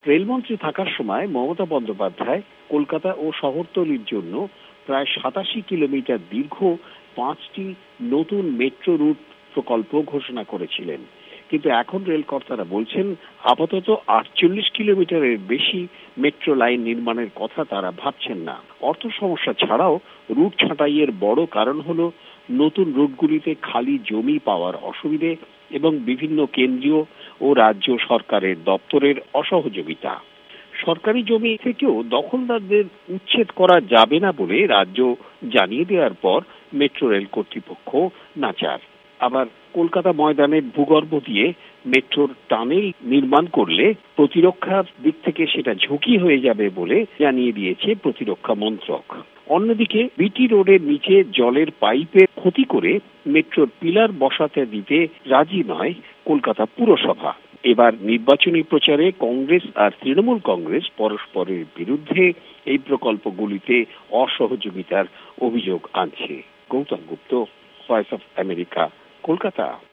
রেলমন্ত্রী থাকার সময় মমতা বন্দ্যোপাধ্যায় কলকাতা ও শহরতলির জন্য প্রায় ৮৭ কিলোমিটার দীর্ঘ ৫টি নতুন মেট্রো রুট প্রকল্প ঘোষণা করেছিলেন। কিন্তু এখন রেল কর্তারা বলছেন আপাতত ৪৮ কিলোমিটারের বেশি মেট্রো লাইন নির্মাণের কথা তারা ভাবছেন না। অর্থ সমস্যা ছাড়াও রুট ছাঁটাইয়ের বড় কারণ হলো নতুন রুটগুলিতে খালি জমি পাওয়ার অসুবিধে এবং বিভিন্ন কেন্দ্রীয় ও রাজ্য সরকারের দপ্তরের অসহযোগিতা। সরকারি জমি থেকেও দখলদারদের উচ্ছেদ করা যাবে না বলে রাজ্য জানিয়ে দেওয়ার পর মেট্রো রেল কর্তৃপক্ষ নাচার। আবার কলকাতা ময়দানের ভূগর্ভ দিয়ে মেট্রোর টানেল নির্মাণ করলে প্রতিরক্ষার দিক থেকে সেটা ঝুঁকি হয়ে যাবে বলে জানিয়ে দিয়েছে প্রতিরক্ষা মন্ত্রক। অন্যদিকে বিটি রোডের নিচে জলের পাইপের ক্ষতি করে মেট্রোর পিলার বসাতে দিতে রাজি নয় কলকাতা পুরসভা। এবার নির্বাচনী প্রচারে কংগ্রেস আর তৃণমূল কংগ্রেস পরস্পরের বিরুদ্ধে এই প্রকল্পগুলিতে অসহযোগিতার অভিযোগ আনছে। Gautam Gupta, voice of America, Kolkata.